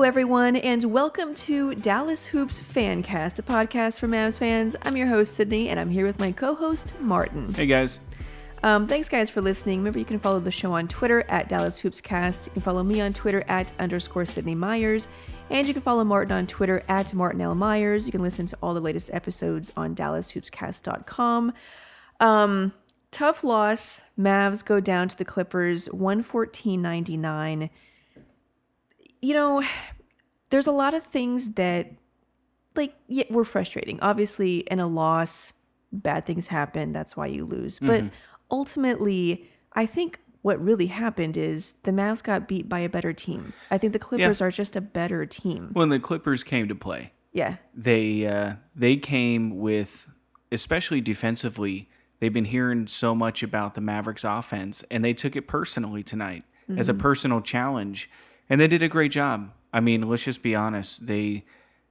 everyone, and welcome to Dallas Hoops Fancast, a podcast for Mavs fans. I'm your host, Sydney, and I'm here with my co-host, Martin. Hey, guys. Thanks, guys, for listening. Remember, you can follow the show on Twitter at Dallas Hoopscast. You can follow me on Twitter at _Sydney Myers. And you can follow Martin on Twitter at Martin L. Myers. You can listen to all the latest episodes on DallasHoopscast.com. Tough loss. Mavs go down to the Clippers, 114-99. You know, there's a lot of things that, were frustrating. Obviously, in a loss, bad things happen. That's why you lose. But ultimately, I think what really happened is the Mavs got beat by a better team. I think the Clippers are just a better team. When the Clippers came to play, they came with, especially defensively, they've been hearing so much about the Mavericks offense, and they took it personally tonight as a personal challenge, and they did a great job. I mean, let's just be honest. They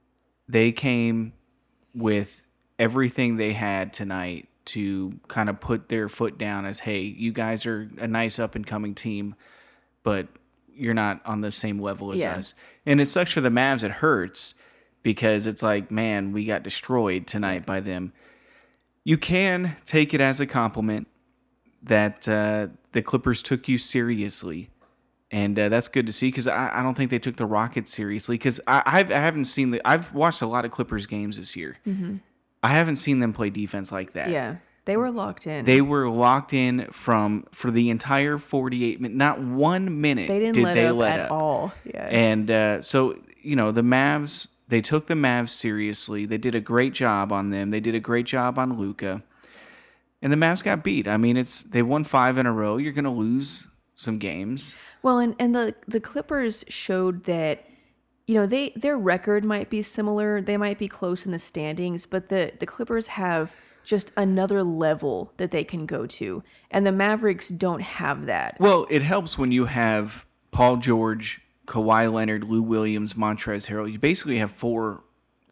came with everything they had tonight to kind of put their foot down as, hey, you guys are a nice up-and-coming team, but you're not on the same level as us. And it sucks for the Mavs. It hurts because it's like, man, we got destroyed tonight by them. You can take it as a compliment that the Clippers took you seriously, and that's good to see because I don't think they took the Rockets seriously because I haven't seen I've watched a lot of Clippers games this year. I haven't seen them play defense like that. Yeah, they were locked in. They were locked in for the entire 48 minutes. Not 1 minute did they let let up at up. all. Yeah. And so, the Mavs, they took the Mavs seriously. They did a great job on them. They did a great job on Luka. And the Mavs got beat. I mean, they won 5 in a row. You're going to lose some games. Well, and the Clippers showed that, their record might be similar. They might be close in the standings, but the Clippers have just another level that they can go to. And the Mavericks don't have that. Well, it helps when you have Paul George, Kawhi Leonard, Lou Williams, Montrezl Harrell. You basically have 2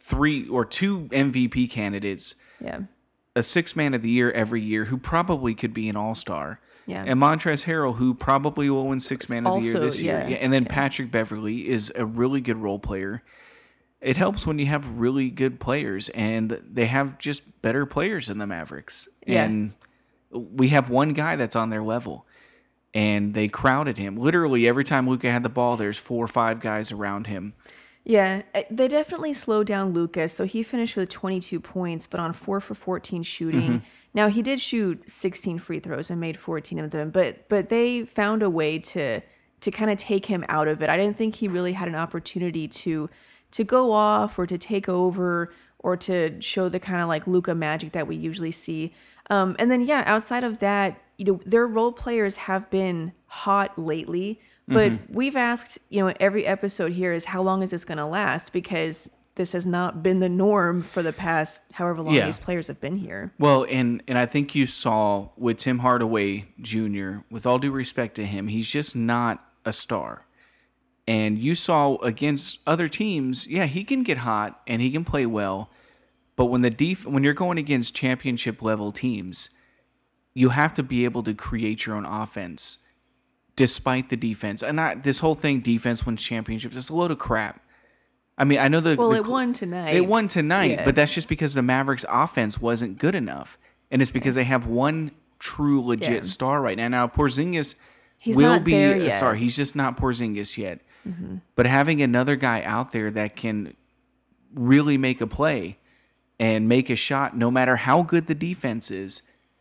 MVP candidates. Yeah. A 6th man of the year every year who probably could be an all-star. Yeah. And Montrezl Harrell, who probably will win 6th man of the year this year. Yeah. And then Patrick Beverley is a really good role player. It helps when you have really good players, and they have just better players than the Mavericks. Yeah. And we have one guy that's on their level, and they crowded him. Literally, every time Luka had the ball, there's 4 or 5 guys around him. Yeah, they definitely slowed down Luka. So he finished with 22 points, but on 4 for 14 shooting. Now, he did shoot 16 free throws and made 14 of them, but they found a way to kind of take him out of it. I didn't think he really had an opportunity to go off or to take over or to show the kind of like Luka magic that we usually see. And then, outside of that, their role players have been hot lately. But we've asked, every episode here is how long is this going to last? Because this has not been the norm for the past however long these players have been here. Well, and I think you saw with Tim Hardaway Jr., with all due respect to him, he's just not a star. And you saw against other teams, he can get hot and he can play well. But when you're going against championship level teams, you have to be able to create your own offense. Despite the defense. And this whole thing, defense wins championships, it's a load of crap. I mean, I know it won tonight. It won tonight, but that's just because the Mavericks offense wasn't good enough. And it's because they have one true legit star right now. Now, Porzingis will be a star. He's just not Porzingis yet. But having another guy out there that can really make a play and make a shot, no matter how good the defense is,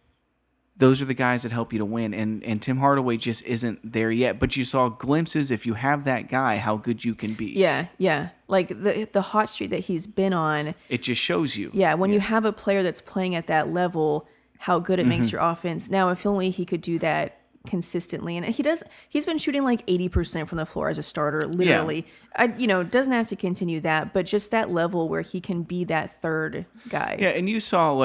those are the guys that help you to win. And Tim Hardaway just isn't there yet. But you saw glimpses, if you have that guy, how good you can be. Yeah. Like the hot streak that he's been on. It just shows you. Yeah, when you have a player that's playing at that level, how good it makes your offense. Now, if only he could do that consistently. And he's been shooting like 80% from the floor as a starter, literally. Doesn't have to continue that, but just that level where he can be that third guy. Yeah, and you saw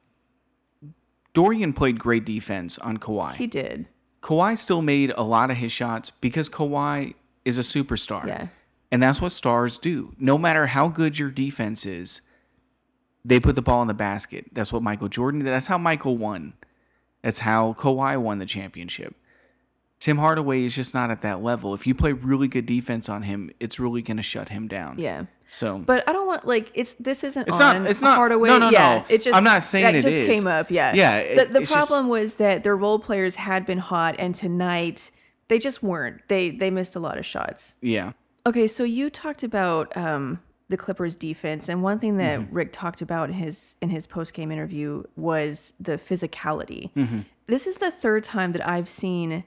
Dorian played great defense on Kawhi. He did. Kawhi still made a lot of his shots because Kawhi is a superstar. Yeah. And that's what stars do. No matter how good your defense is, they put the ball in the basket. That's what Michael Jordan did. That's how Michael won. That's how Kawhi won the championship. Tim Hardaway is just not at that level. If you play really good defense on him, it's really going to shut him down. Yeah. So, but I don't want this isn't it's on not, it's not Hardaway. No. It just, I'm not saying that it just is. came up. Yeah. Yeah. The problem was that their role players had been hot, and tonight they just weren't. They missed a lot of shots. Yeah. Okay, so you talked about the Clippers defense, and one thing that Rick talked about in his post-game interview was the physicality. This is the third time that I've seen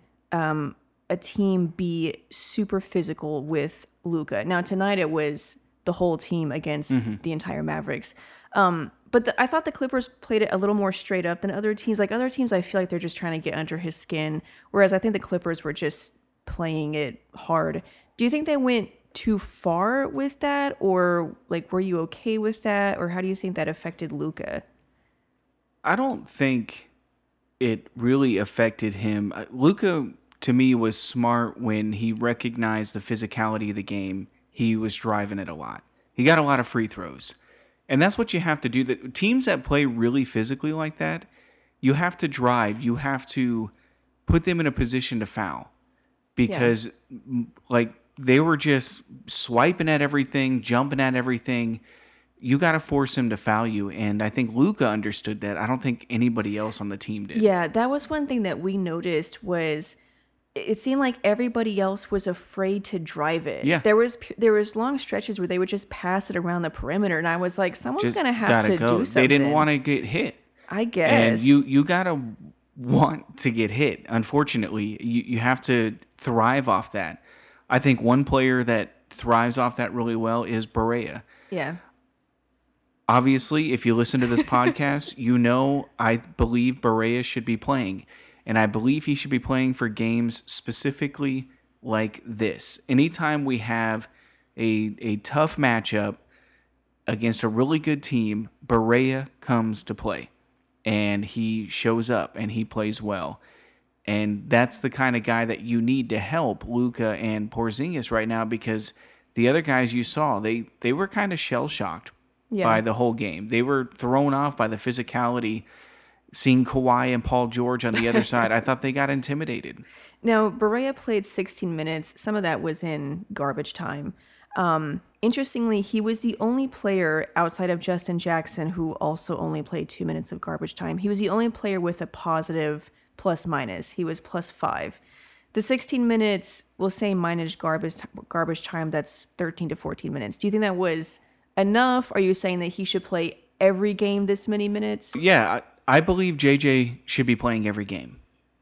a team be super physical with Luka. Now tonight it was the whole team against the entire Mavericks. But I thought the Clippers played it a little more straight up than other teams. Like other teams, I feel like they're just trying to get under his skin, whereas I think the Clippers were just playing it hard. Do you think they went too far with that, or like were you okay with that, or how do you think that affected Luka? I don't think it really affected him. Luka, to me, was smart when he recognized the physicality of the game. He was driving it a lot. He got a lot of free throws. And that's what you have to do. The teams that play really physically like that, you have to drive. You have to put them in a position to foul. Because, like, they were just swiping at everything, jumping at everything. You got to force him to foul you. And I think Luka understood that. I don't think anybody else on the team did. Yeah, that was one thing that we noticed was it seemed like everybody else was afraid to drive it. Yeah. There was long stretches where they would just pass it around the perimeter, and I was like, someone's going to have to do something. They didn't want to get hit. I guess. And you got to want to get hit. Unfortunately, you have to thrive off that. I think one player that thrives off that really well is Barea. Yeah. Obviously, if you listen to this podcast, you know I believe Barea should be playing. And I believe he should be playing for games specifically like this. Anytime we have a tough matchup against a really good team, Barea comes to play. And he shows up and he plays well. And that's the kind of guy that you need to help Luka and Porzingis right now, because the other guys you saw, they were kind of shell-shocked by the whole game. They were thrown off by the physicality. Seeing Kawhi and Paul George on the other side, I thought they got intimidated. Now, Barea played 16 minutes. Some of that was in garbage time. Interestingly, he was the only player outside of Justin Jackson who also only played 2 minutes of garbage time. He was the only player with a positive plus-minus. He was +5. The 16 minutes, we'll say minus garbage time, that's 13 to 14 minutes. Do you think that was enough? Are you saying that he should play every game this many minutes? Yeah, I believe JJ should be playing every game.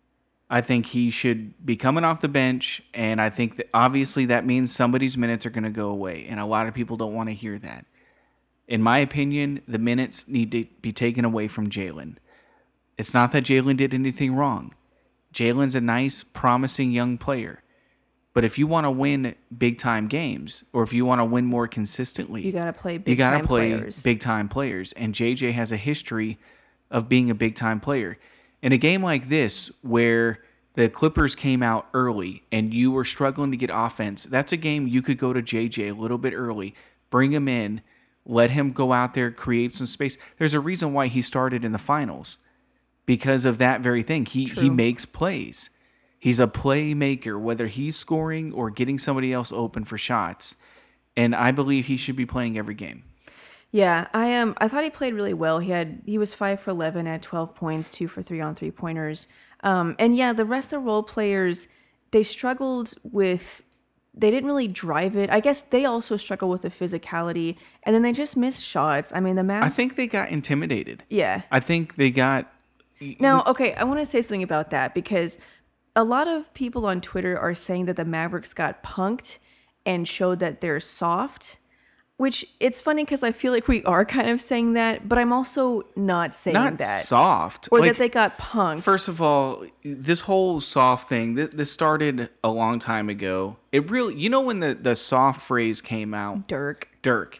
I think he should be coming off the bench, and I think that obviously that means somebody's minutes are going to go away, and a lot of people don't want to hear that. In my opinion, the minutes need to be taken away from Jalen. It's not that Jalen did anything wrong. Jalen's a nice, promising young player. But if you want to win big-time games, or if you want to win more consistently, you got to play big-time players. Big-time players, and JJ has a history of being a big-time player. In a game like this, where the Clippers came out early and you were struggling to get offense, that's a game you could go to JJ a little bit early, bring him in, let him go out there, create some space. There's a reason why he started in the finals, because of that very thing. He makes plays. He's a playmaker, whether he's scoring or getting somebody else open for shots. And I believe he should be playing every game. Yeah, I thought he played really well. He was 5 for 11 at 12 points, 2 for 3 on 3-pointers. And yeah, the rest of the role players, they struggled with, they didn't really drive it. I guess they also struggle with the physicality, and then they just missed shots. I mean, the Mavs, I think they got intimidated. Yeah. I think they got... Now, okay, I want to say something about that, because a lot of people on Twitter are saying that the Mavericks got punked and showed that they're soft. Which, it's funny because I feel like we are kind of saying that, but I'm also not saying that. Not soft. Or like, that they got punked. First of all, this whole soft thing, this started a long time ago. It really, you know when the soft phrase came out? Dirk.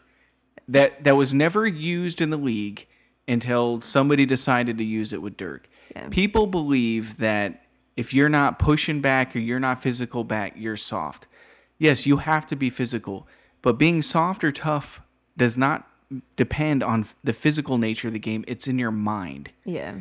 That was never used in the league until somebody decided to use it with Dirk. Yeah. People believe that if you're not pushing back or you're not physical back, you're soft. Yes, you have to be physical. But being soft or tough does not depend on the physical nature of the game. It's in your mind. Yeah.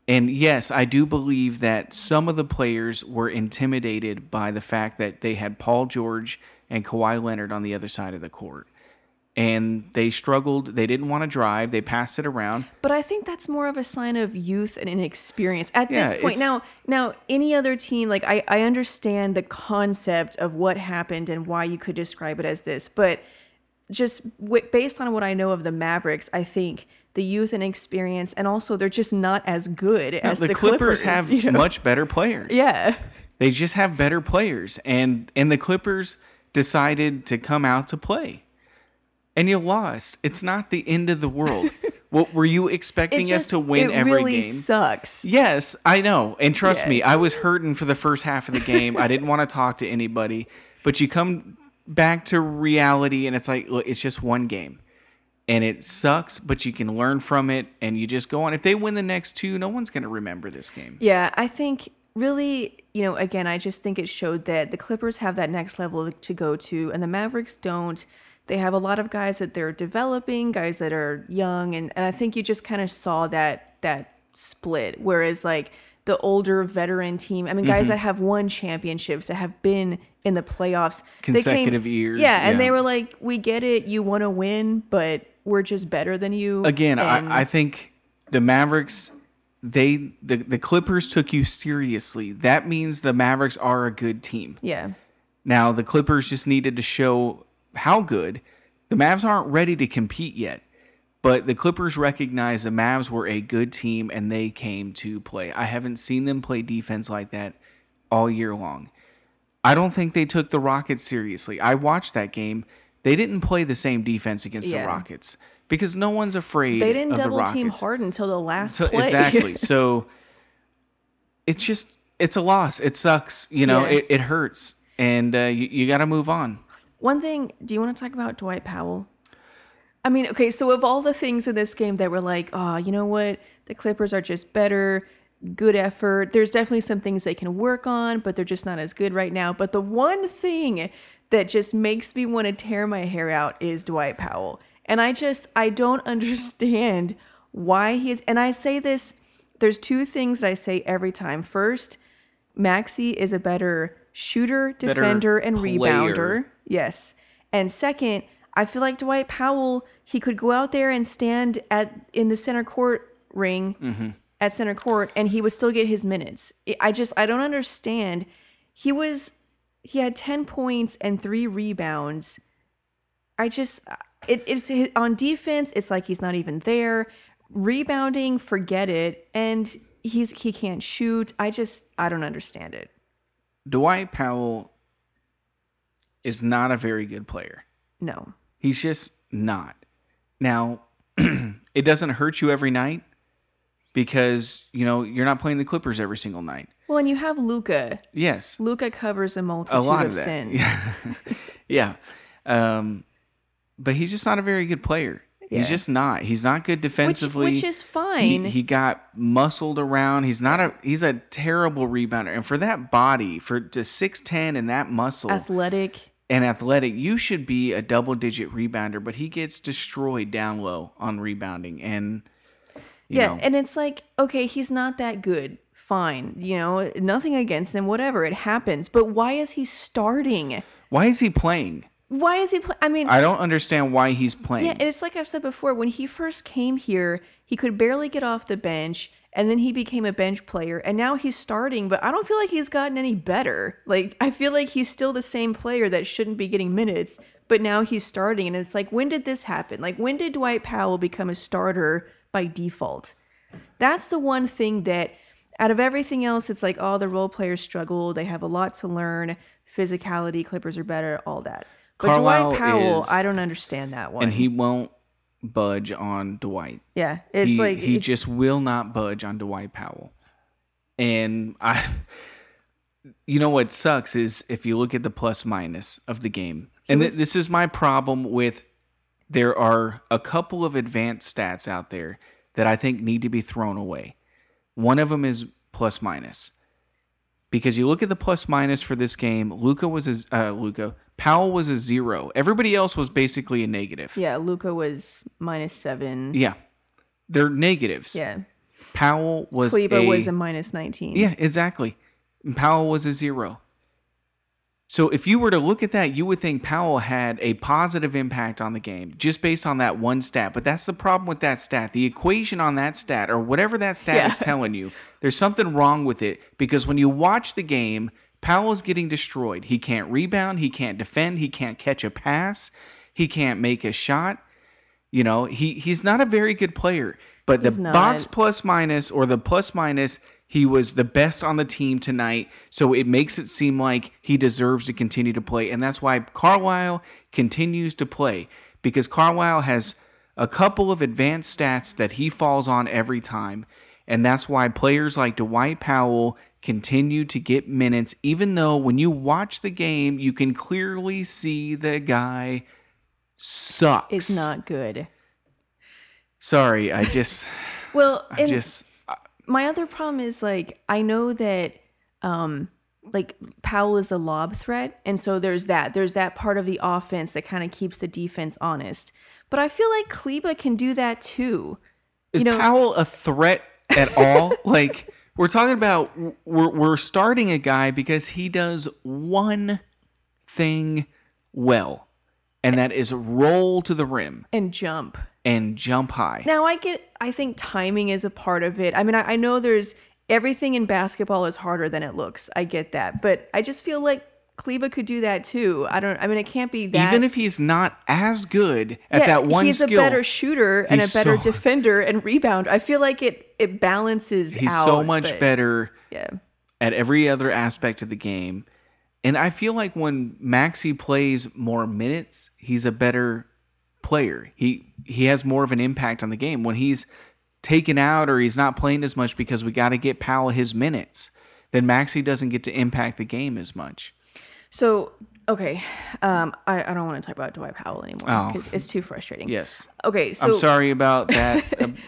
And yes, I do believe that some of the players were intimidated by the fact that they had Paul George and Kawhi Leonard on the other side of the court. And they struggled. They didn't want to drive. They passed it around. But I think that's more of a sign of youth and inexperience at this point. Now, any other team, like I understand the concept of what happened and why you could describe it as this, but just based on what I know of the Mavericks, I think the youth and experience, and also they're just not as good as the Clippers have much better players. Yeah, they just have better players, and the Clippers decided to come out to play, and you lost. It's not the end of the world. What were you expecting us to win every game? It really sucks. Yes, I know, and trust me, I was hurting for the first half of the game. I didn't want to talk to anybody, but you come back to reality, and it's like, look, it's just one game. And it sucks, but you can learn from it, and you just go on. If they win the next two, no one's going to remember this game. Yeah, I think really, again, I just think it showed that the Clippers have that next level to go to, and the Mavericks don't. They have a lot of guys that they're developing, guys that are young, and I think you just kind of saw that split. Whereas, like, the older veteran team, I mean, guys that have won championships, that have been in the playoffs. Consecutive years. Yeah, and they were like, we get it, you want to win, but we're just better than you. Again, I think the Mavericks, the Clippers took you seriously. That means the Mavericks are a good team. Yeah. Now, the Clippers just needed to show how good. The Mavs aren't ready to compete yet, but the Clippers recognize the Mavs were a good team, and they came to play. I haven't seen them play defense like that all year long. I don't think they took the Rockets seriously. I watched that game. They didn't play the same defense against the Rockets because no one's afraid of the Rockets. They didn't double team Harden until the last play. Exactly. So it's a loss. It sucks. It hurts. And you got to move on. One thing, do you want to talk about Dwight Powell? I mean, okay, so of all the things in this game that were like, oh, you know what? The Clippers are just better. Good effort. There's definitely some things they can work on, but they're just not as good right now. But the one thing that just makes me want to tear my hair out is Dwight Powell. And I don't understand why he is. And I say this, there's two things that I say every time. First, Maxey is a better shooter, defender, and rebounder. Yes. And second, I feel like Dwight Powell, he could go out there and stand in the center court ring at center court, and he would still get his minutes. I don't understand. He had 10 points and 3 rebounds. It's on defense, it's like he's not even there. Rebounding, forget it. And he can't shoot. I don't understand it. Dwight Powell is not a very good player. No. He's just not. Now, it doesn't hurt you every night because, you're not playing the Clippers every single night. Well, and you have Luka. Yes. Luka covers a multitude of sins. Yeah. But he's just not a very good player. Yeah. He's just not. He's not good defensively. Which is fine. He got muscled around. He's a terrible rebounder. And for that body, to 6'10" and that muscle. Athletic, you should be a double-digit rebounder, but he gets destroyed down low on rebounding. And, you know. And it's like, okay, he's not that good. Fine. Nothing against him, whatever. It happens. But why is he starting? Why is he playing? Why is he playing? I mean, I don't understand why he's playing. Yeah, and it's like I've said before, when he first came here, he could barely get off the bench, and then he became a bench player, and now he's starting, but I don't feel like he's gotten any better. Like, I feel like he's still the same player that shouldn't be getting minutes, but now he's starting, and it's like, when did this happen? Like, when did Dwight Powell become a starter by default? That's the one thing that, out of everything else, it's like, oh, the role players struggle, they have a lot to learn, physicality, Clippers are better, all that. But Dwight Powell, I don't understand that one. And he won't budge on Dwight. Yeah. He just will not budge on Dwight Powell. And what sucks is if you look at the plus minus of the game. And this is my problem with, there are a couple of advanced stats out there that I think need to be thrown away. One of them is plus minus. Because you look at the plus minus for this game, Powell was a 0. Everybody else was basically a negative. Yeah, Luka was -7. Yeah. They're negatives. Yeah. Powell was Kleber was a minus 19. Yeah, exactly. And Powell was a 0. So if you were to look at that, you would think Powell had a positive impact on the game just based on that one stat. But that's the problem with that stat. The equation on that stat, or whatever that stat is telling you, there's something wrong with it. Because when you watch the game, Powell is getting destroyed. He can't rebound. He can't defend. He can't catch a pass. He can't make a shot. You know, he's not a very good player. But the box plus minus or the plus minus, he was the best on the team tonight. So it makes it seem like he deserves to continue to play. And that's why Carlisle continues to play. Because Carlisle has a couple of advanced stats that he falls on every time. And that's why players like Dwight Powell continue to get minutes. Even though when you watch the game, you can clearly see the guy sucks. It's not good. Sorry, I just... Well, my other problem is, like, I know that, like, Powell is a lob threat, and so there's that part of the offense that kind of keeps the defense honest. But I feel like Kleber can do that too. Is Powell a threat at all? Like, we're talking about, we're starting a guy because he does one thing well, and that is roll to the rim. And jump high. Now, I think timing is a part of it. I mean, I know there's everything in basketball is harder than it looks. I get that. But I just feel like Kleber could do that too. It can't be that. Even if he's not as good at that one he's skill. He's a better shooter and a better defender and rebounder. I feel like it balances out. He's so much better at every other aspect of the game. And I feel like when Maxey plays more minutes, he's a better player. He has more of an impact on the game. When he's taken out or he's not playing as much because we got to get Powell his minutes, then Maxey doesn't get to impact the game as much. So, okay, I don't want to talk about Dwight Powell anymore because it's too frustrating. Yes. Okay, so... I'm sorry about that,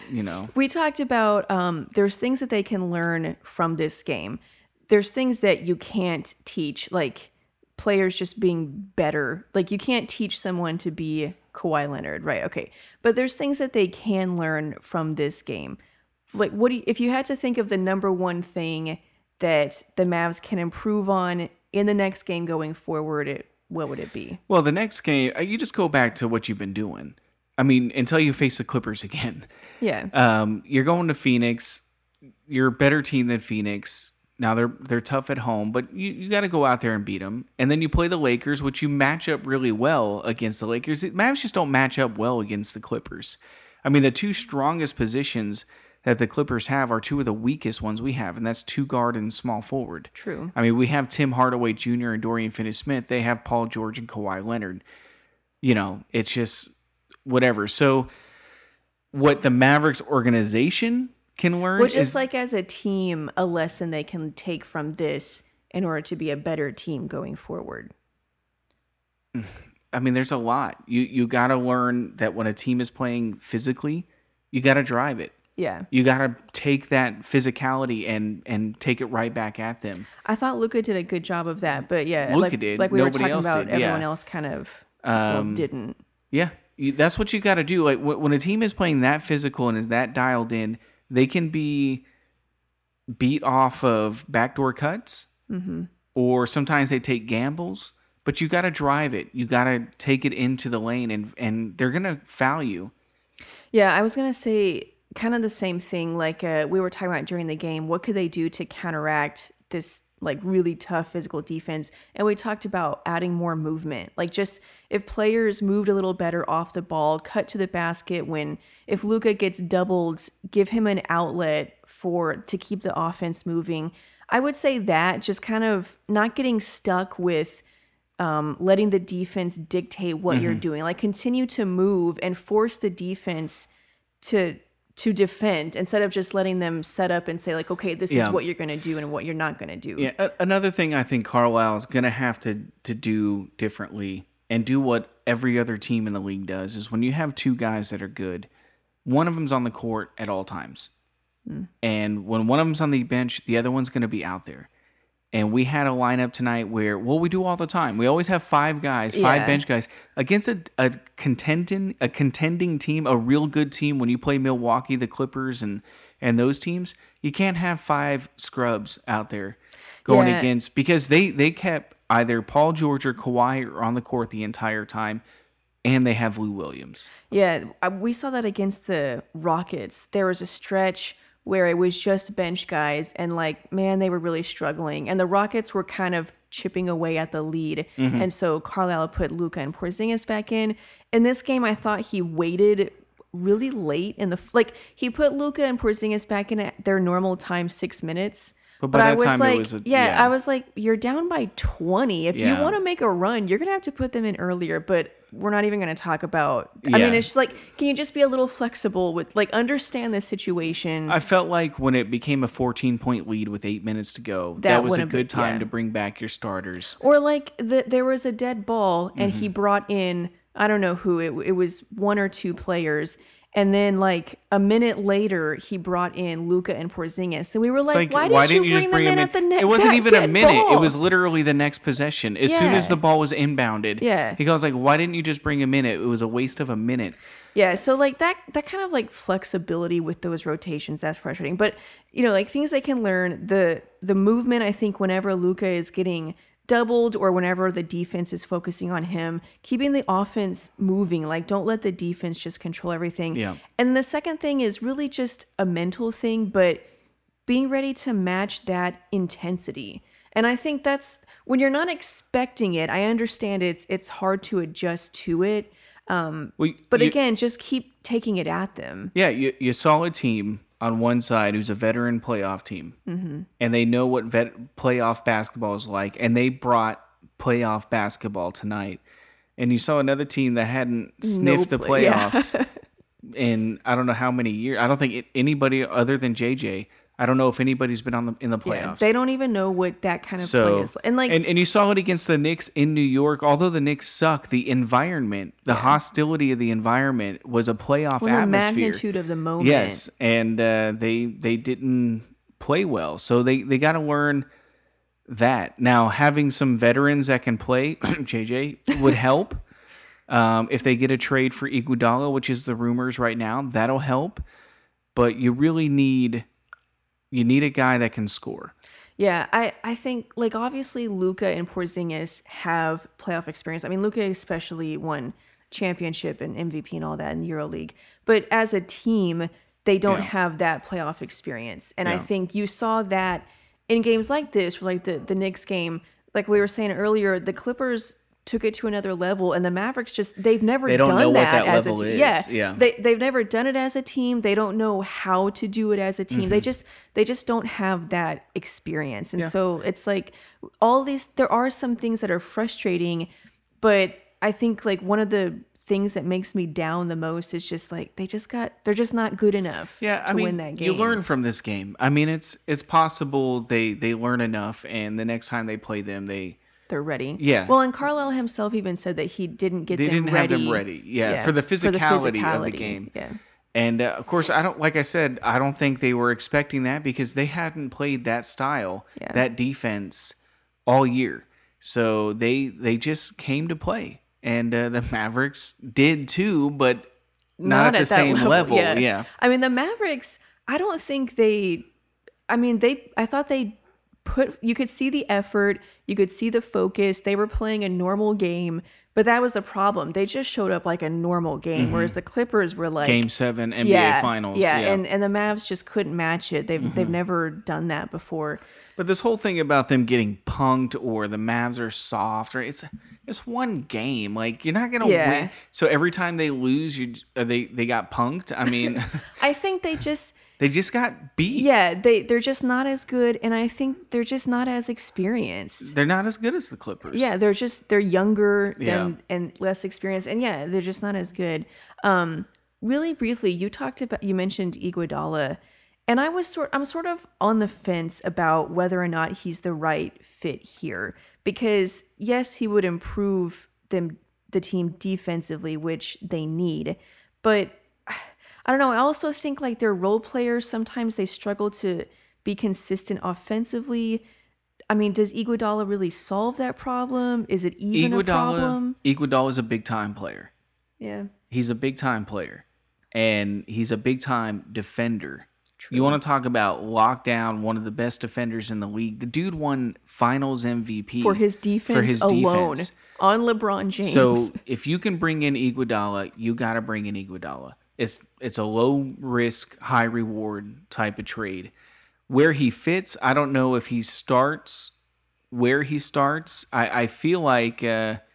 We talked about there's things that they can learn from this game. There's things that you can't teach, like players just being better. Like, you can't teach someone to be Kawhi Leonard, right? Okay. But there's things that they can learn from this game. Like, if you had to think of the number one thing that the Mavs can improve on in the next game going forward, what would it be? Well, the next game, you just go back to what you've been doing. I mean, until you face the Clippers again. Yeah. You're going to Phoenix. You're a better team than Phoenix. Now, they're tough at home, but you got to go out there and beat them. And then you play the Lakers, which you match up really well against the Lakers. Mavs just don't match up well against the Clippers. I mean, the two strongest positions that the Clippers have are two of the weakest ones we have, and that's two guard and small forward. True. I mean, we have Tim Hardaway Jr. and Dorian Finney-Smith. They have Paul George and Kawhi Leonard. You know, it's just whatever. So what the Mavericks organization can learn is like, as a team, a lesson they can take from this in order to be a better team going forward. I mean, there's a lot. You got to learn that when a team is playing physically, you got to drive it. Yeah. You got to take that phicality and take it right back at them. I thought Luka did a good job of that, but yeah, Luka did. Like we Nobody were talking about, did. everyone else kind of didn't. Yeah, that's what you got to do. Like when a team is playing that physical and is that dialed in, they can be beat off of backdoor cuts, or sometimes they take gambles. But you got to drive it. You got to take it into the lane, and they're gonna foul you. Yeah, I was gonna say kind of the same thing. Like we were talking about during the game, what could they do to counteract this like really tough physical defense? And we talked about adding more movement. Like, just if players moved a little better off the ball, cut to the basket if Luka gets doubled, give him an outlet to keep the offense moving. I would say that just kind of not getting stuck with letting the defense dictate what you're doing. Like, continue to move and force the defense to defend instead of just letting them set up and say, like, okay, this is what you're going to do and what you're not going to do. Yeah. Another thing I think Carlisle is going to have to do differently and do what every other team in the league does is when you have two guys that are good, one of them's on the court at all times. And when one of them's on the bench, the other one's going to be out there. And we had a lineup tonight where, we do all the time. We always have five bench guys against a contending team, a real good team. When you play Milwaukee, the Clippers, and and those teams, you can't have 5 scrubs out there going against, because they kept either Paul George or Kawhi on the court the entire time, and they have Lou Williams. Yeah, we saw that against the Rockets. There was a stretch where it was just bench guys, and like, man, they were really struggling. And the Rockets were kind of chipping away at the lead. Mm-hmm. And so Carlisle put Luka and Porzingis back in. In this game, I thought he waited really late in the... Like, he put Luka and Porzingis back in at their normal time, 6 minutes. But by that time, like, it was I was like, you're down by 20. If you want to make a run, you're going to have to put them in earlier. But we're not even going to talk about... I mean, it's just like, can you just be a little flexible with, like, understand the situation? I felt like when it became a 14-point lead with 8 minutes to go, that was a good time to bring back your starters. Or like, there was a dead ball, and he brought in, I don't know who, it was 1 or 2 players. And then, like, a minute later, he brought in Luka and Porzingis. And we were like, why didn't you bring them in at the next? It wasn't even a minute. Ball? It was literally the next possession. As soon as the ball was inbounded, he goes like, why didn't you just bring him in? It was a waste of a minute. Yeah, so, like, that kind of, like, flexibility with those rotations, that's frustrating. But, you know, like, things they can learn, the movement, I think, whenever Luka is getting doubled or whenever the defense is focusing on him, keeping the offense moving, like, don't let the defense just control everything. Yeah. And the second thing is really just a mental thing, but being ready to match that intensity. And I think that's when you're not expecting it, I understand it's hard to adjust to it. But again, just keep taking it at them. Yeah, you saw a team on one side who's a veteran playoff team, and they know what playoff basketball is like, and they brought playoff basketball tonight. And you saw another team that hadn't sniffed the playoffs in I don't know how many years. I don't think anybody other than JJ. I don't know if anybody's been in the playoffs. Yeah, they don't even know what that kind of play is. And like, and you saw it against the Knicks in New York. Although the Knicks suck, the environment, the hostility of the environment was a playoff atmosphere. The magnitude of the moment. Yes, and they didn't play well. So they got to learn that. Now, having some veterans that can play, JJ, would help. If they get a trade for Iguodala, which is the rumors right now, that'll help. But you really need a guy that can score. Yeah, I think, like, obviously Luka and Porzingis have playoff experience. I mean, Luka especially won championship and MVP and all that in EuroLeague. But as a team, they don't have that playoff experience. And I think you saw that in games like this, for like the Knicks game, like we were saying earlier, the Clippers took it to another level, and the Mavericks they've never done that as a team. Yeah. They've never done it as a team. They don't know how to do it as a team. They just don't have that experience. And so it's like all these, there are some things that are frustrating, but I think like one of the things that makes me down the most is just like they're just not good enough to win that game. You learn from this game. I mean, it's possible they learn enough, and the next time they play them, they're ready. Yeah. Well, and Carlisle himself even said that he didn't get them ready. They didn't have them ready. Yeah, for the physicality of the game. Yeah. And of course, I don't think they were expecting that because they hadn't played that style, that defense all year. So they just came to play. And the Mavericks did too, but not at the same level. Yeah. I mean, the Mavericks, I don't think I thought they you could see the effort, you could see the focus. They were playing a normal game, but that was the problem. They just showed up like a normal game, whereas the Clippers were like Game 7 NBA Finals. Yeah, and the Mavs just couldn't match it. They've never done that before. But this whole thing about them getting punked or the Mavs are soft, right? It's one game. Like, you're not gonna win. So every time they lose, they got punked. I mean, I think they just got beat. Yeah, they're just not as good, and I think they're just not as experienced. They're not as good as the Clippers. Yeah, they're younger and less experienced, and they're just not as good. Really briefly, you mentioned Iguodala, and I'm sort of on the fence about whether or not he's the right fit here, because yes, he would improve the team defensively, which they need, but I don't know. I also think like they're role players. Sometimes they struggle to be consistent offensively. I mean, does Iguodala really solve that problem? Is it even a problem? Iguodala is a big time player. Yeah. He's a big time player, and he's a big time defender. True. You want to talk about lockdown, one of the best defenders in the league. The dude won Finals MVP for his defense alone on LeBron James. So if you can bring in Iguodala, you got to bring in Iguodala. It's a low risk, high reward type of trade. Where he fits, I don't know if he starts. Where he starts, I feel like,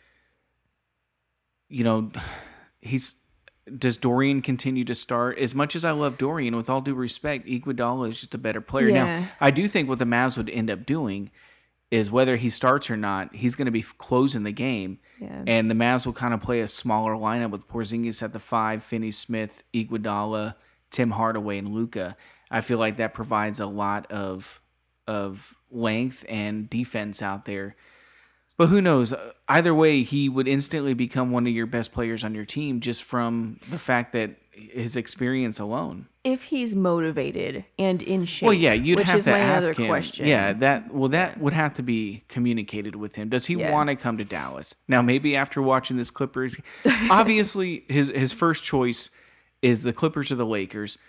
does Dorian continue to start? As much as I love Dorian, with all due respect, Iguodala is just a better player. Yeah. Now, I do think what the Mavs would end up doing is whether he starts or not, he's going to be closing the game. Yeah. And the Mavs will kind of play a smaller lineup with Porzingis at the 5, Finney-Smith, Iguodala, Tim Hardaway, and Luka. I feel like that provides a lot of length and defense out there. But who knows? Either way, he would instantly become one of your best players on your team just from the fact that his experience alone. If he's motivated and in shape. Well, yeah, you'd have to ask him. Question. Yeah, that would have to be communicated with him. Does he want to come to Dallas? Now, maybe after watching this Clippers, obviously his first choice is the Clippers or the Lakers.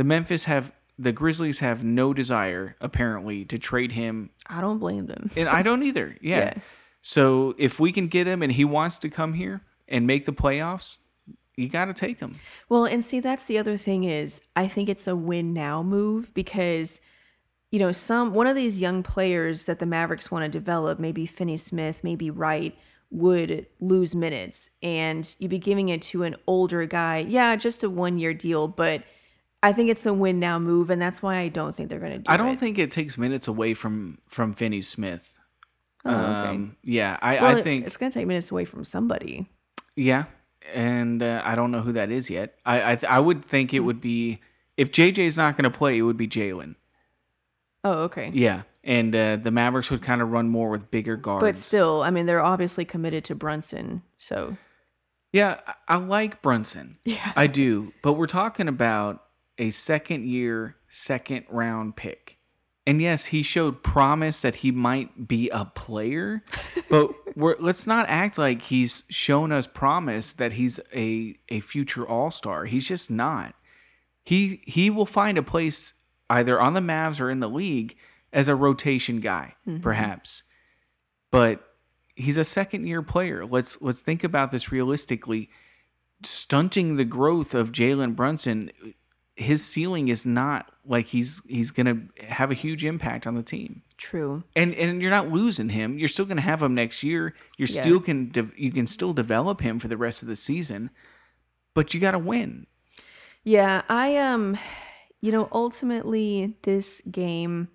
The Grizzlies have no desire, apparently, to trade him. I don't blame them. And I don't either. Yeah. So if we can get him and he wants to come here and make the playoffs, you got to take him. Well, and see, that's the other thing is I think it's a win now move because, one of these young players that the Mavericks want to develop, maybe Finney-Smith, maybe Wright, would lose minutes. And you'd be giving it to an older guy. Yeah, just a 1-year deal, but I think it's a win now move, and that's why I don't think they're going to do it. I don't think it takes minutes away from Finney-Smith. Oh, okay. Yeah, I think it's going to take minutes away from somebody. Yeah, and I don't know who that is yet. I would think it would be, if JJ's not going to play, it would be Jalen. Oh, okay. Yeah, and the Mavericks would kind of run more with bigger guards. But still, I mean, they're obviously committed to Brunson, so. Yeah, I like Brunson. Yeah, I do. But we're talking about a second-year, second-round pick. And yes, he showed promise that he might be a player, but let's not act like he's shown us promise that he's a future all-star. He's just not. He will find a place either on the Mavs or in the league as a rotation guy, perhaps. But he's a second-year player. Let's think about this realistically. Stunting the growth of Jalen Brunson, his ceiling is not like he's going to have a huge impact on the team. True. And you're not losing him. You're still going to have him next year. You can still develop him for the rest of the season, but you got to win. Yeah, I ultimately this game,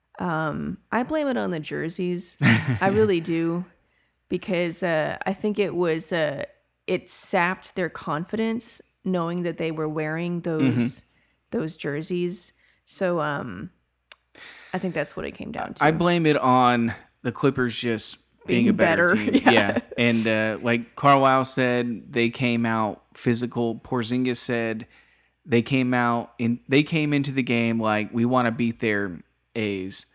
I blame it on the jerseys. I really do, because I think it sapped their confidence knowing that they were wearing those jerseys. So I think that's what it came down to. I blame it on the Clippers just being a better team. Yeah. And like Carlisle said, they came out physical. Porzingis said they came into the game like, we want to beat their A's.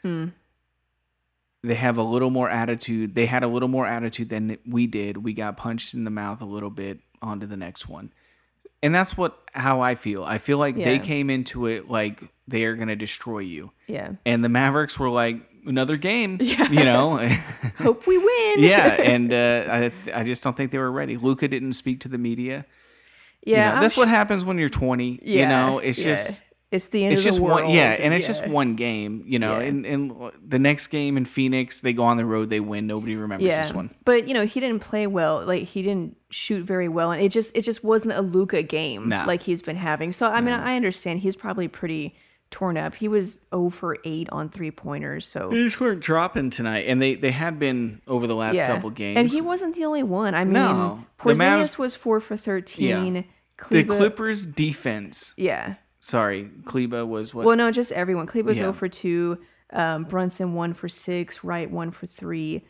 They have a little more attitude. They had a little more attitude than we did. We got punched in the mouth a little bit. On to the next one. And that's how I feel. I feel like they came into it like they are going to destroy you. Yeah. And the Mavericks were like, another game, you know. Hope we win. Yeah, and I just don't think they were ready. Luka didn't speak to the media. Yeah. That's what happens when you're 20. Yeah, you know, it's just... It's the end of the world. And it's just one game, you know. And the next game in Phoenix, they go on the road, they win. Nobody remembers this one. But, he didn't play well. Like, he didn't shoot very well. And it just wasn't a Luka game like he's been having. So, I mean, I understand. He's probably pretty torn up. He was 0 for 8 on 3-pointers. So they just weren't dropping tonight. And they had been over the last couple games. And he wasn't the only one. I mean, Porzingis was 4 for 13. Yeah. The Clippers defense. Yeah. Sorry, Kleba was what? Well, no, just everyone. Kleba was 0 for 2. Brunson 1 for 6. Wright 1 for 3.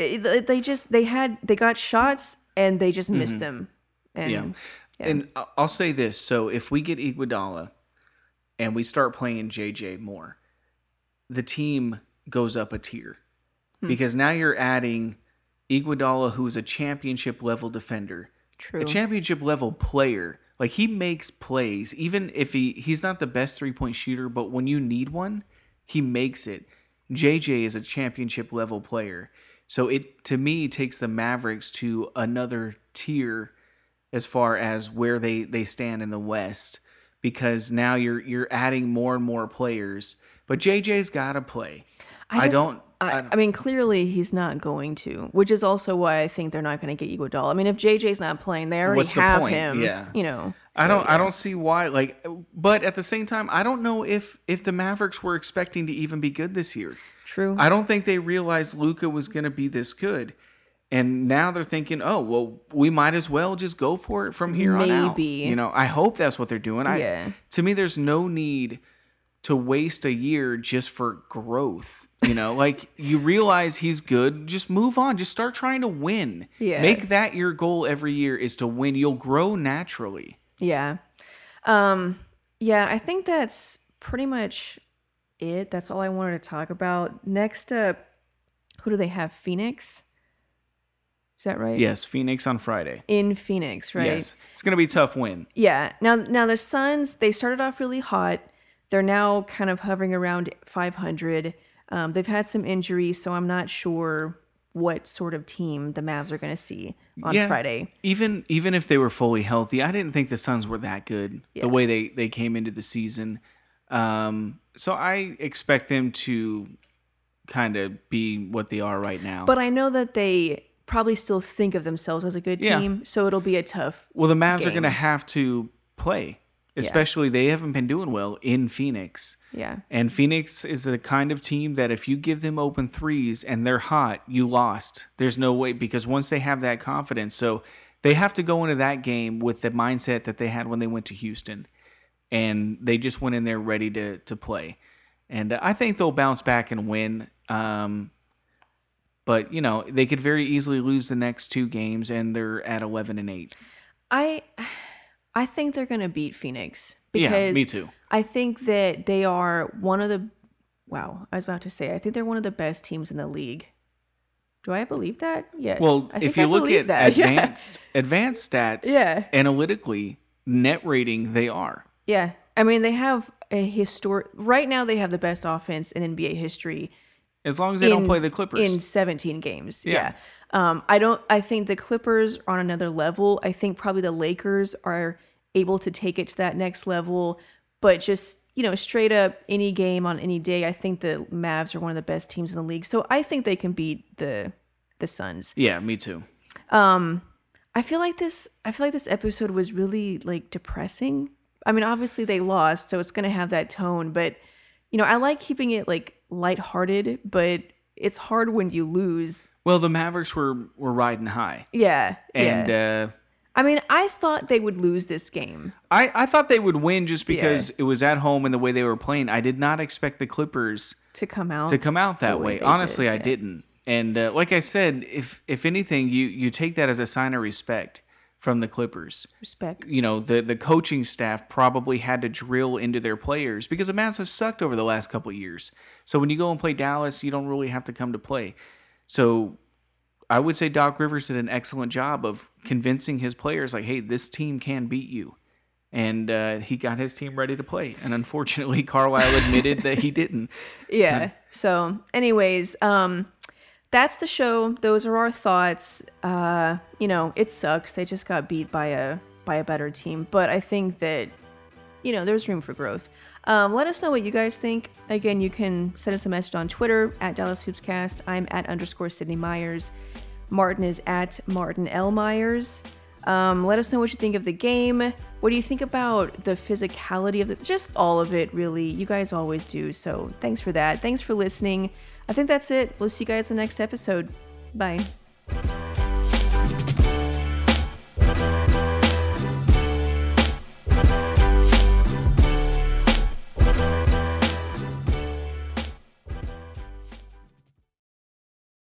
They got shots and they just missed them. And, And I'll say this: so if we get Iguodala and we start playing JJ more, the team goes up a tier because now you're adding Iguodala, who is a championship level defender, True. a championship level player Like, he makes plays, even if he's not the best 3-point shooter, but when you need one, he makes it. JJ is a championship level player. So it, to me, takes the Mavericks to another tier as far as where they stand in the West, because now you're adding more and more players. But JJ's got to play. I mean, clearly he's not going to, which is also why I think they're not going to get Iguodala. I mean, if JJ's not playing, they already have him. Yeah. You know. So, I don't see why. Like, but at the same time, I don't know if the Mavericks were expecting to even be good this year. True. I don't think they realized Luka was going to be this good. And now they're thinking, oh, well, we might as well just go for it from here on out. Maybe. You know, I hope that's what they're doing. To me, there's no need to waste a year just for growth. You know, like, you realize he's good, just move on. Just start trying to win. Yeah. Make that your goal every year, is to win. You'll grow naturally. Yeah. I think that's pretty much it. That's all I wanted to talk about. Next up, who do they have? Phoenix? Is that right? Yes, Phoenix on Friday. In Phoenix, right? Yes. It's going to be a tough win. Yeah. Now the Suns, they started off really hot. They're now kind of hovering around 500. They've had some injuries, so I'm not sure what sort of team the Mavs are going to see on Friday. Even if they were fully healthy, I didn't think the Suns were that good the way they came into the season. So I expect them to kind of be what they are right now. But I know that they probably still think of themselves as a good team, so it'll be a tough Well, the Mavs are going to have to play. Especially, they haven't been doing well in Phoenix. Yeah. And Phoenix is the kind of team that if you give them open threes and they're hot, you lost. There's no way, because once they have that confidence, so they have to go into that game with the mindset that they had when they went to Houston. And they just went in there ready to play. And I think they'll bounce back and win. But, you know, they could very easily lose the next 2 games, and they're at 11-8. I think they're going to beat Phoenix because me too. I think that they are one of the I think they're one of the best teams in the league. Do I believe that? Yes. Well, if you look at advanced stats, analytically, net rating, they are. Yeah. I mean, they have right now they have the best offense in NBA history. As long as they don't play the Clippers. In 17 games. Yeah. I think the Clippers are on another level. I think probably the Lakers are able to take it to that next level, but just, you know, straight up any game on any day, I think the Mavs are one of the best teams in the league. So I think they can beat the Suns. Yeah, me too. I feel like this episode was really like depressing. I mean, obviously they lost, so it's going to have that tone, but you know, I like keeping it like lighthearted, but it's hard when you lose. Well, the Mavericks were riding high. Yeah. And I mean, I thought they would lose this game. I thought they would win just because it was at home and the way they were playing. I did not expect the Clippers to come out that way. Honestly, I didn't. And like I said, if anything, you take that as a sign of respect from the Clippers. Respect. You know, the coaching staff probably had to drill into their players because the Mavs have sucked over the last couple of years. So when you go and play Dallas, you don't really have to come to play. So I would say Doc Rivers did an excellent job of convincing his players, like, hey, this team can beat you. And he got his team ready to play. And unfortunately, Carlisle admitted that he didn't. Yeah. So anyways, that's the show. Those are our thoughts. You know, it sucks. They just got beat by a better team. But I think that, you know, there's room for growth. Let us know what you guys think. Again, you can send us a message on Twitter at DallasHoopsCast. I'm at _Sydney Myers. Martin is at Martin L. Myers. Let us know what you think of the game. What do you think about the physicality of just all of it, really? You guys always do. So thanks for that. Thanks for listening. I think that's it. We'll see you guys in the next episode. Bye.